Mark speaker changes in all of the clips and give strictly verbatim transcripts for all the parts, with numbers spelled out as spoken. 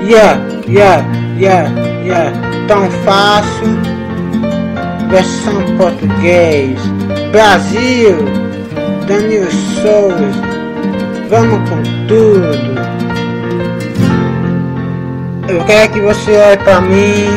Speaker 1: Yeah, yeah, yeah, yeah, tão fácil. Versão português. Brasil, Daniel Souza, vamos com tudo. Eu quero que você olhe pra mim,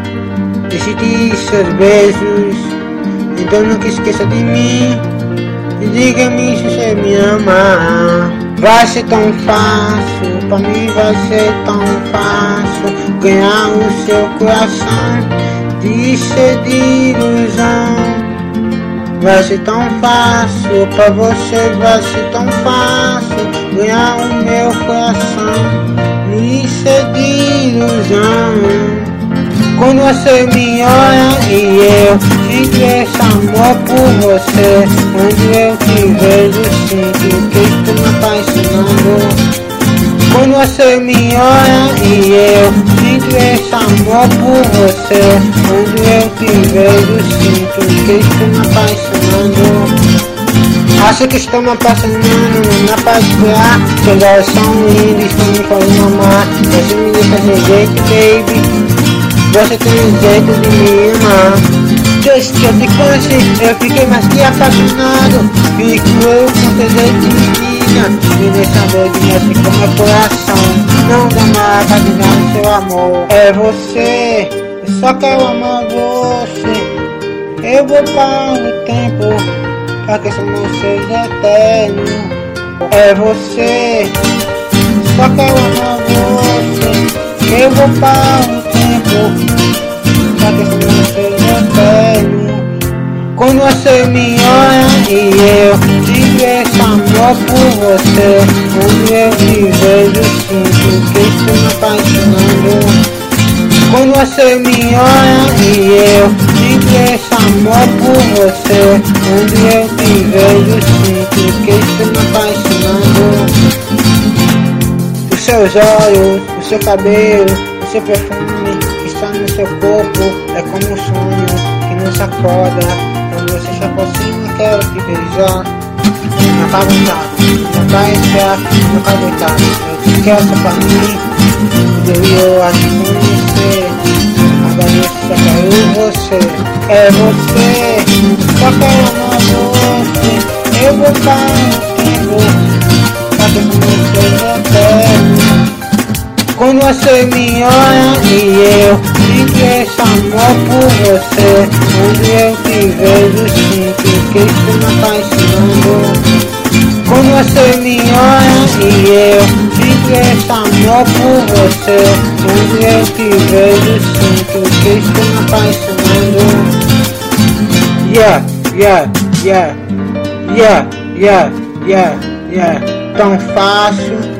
Speaker 1: decide seus beijos, então nunca esqueça de mim. E diga-me se você me ama. Vai ser tão fácil, pra mim vai ser tão fácil ganhar o seu coração, de ser de ilusão. Vai ser tão fácil, pra você vai ser tão fácil ganhar o meu coração, de ser de ilusão. Quando você me olha e eu sinto esse amor por você, quando eu te vejo sinto que estou me apaixonando. Quando você me olha e eu sinto esse amor por você, quando eu te vejo sinto que estou me apaixonando. Acho que estou me apaixonando, não me apaixonar. Seus olhos são lindos, estão me fazendo amar. Você me deixa sem jeito, baby. Você tem um jeito de me amar. Desde que eu te conheci, eu fiquei mais que apaixonado. Fico eu com seu jeito de menina, me deixa doido, mexe com meu coração. Não dá mais pra dizer o seu amor. É você, eu só quero amar você. Eu vou parar o tempo, pra que esse amor seja eterno. É você, eu só quero amar você. Eu vou parar o tempo, pra que esse amor seja eterno. Quando você me olha e eu sinto esse amor por você, quando eu te vejo sinto que estou me apaixonando. Quando você me olha e eu sinto esse amor por você, quando eu te vejo sinto que estou me apaixonando. Os seus olhos, o seu cabelo, o seu perfume que está no seu corpo é como um sonho que não se acorda. Quando você se aproxima, quero te beijar. Não vai aguentar, não vai entrar, não vai aguentar. Eu te quero só pra mim, eu a te conhecer. Agora eu só quero você, é você. Só quero amar você. Eu vou parar o tempo, pra que você seja eterno. Quando você me olha e eu sinto esse amor por você, quando eu te vejo sinto que estou me apaixonando. Quando você me olha e eu sinto esse amor por você, quando eu te vejo sinto que estou me apaixonando. Yeah, yeah, yeah, yeah, yeah, yeah, yeah, tão fácil.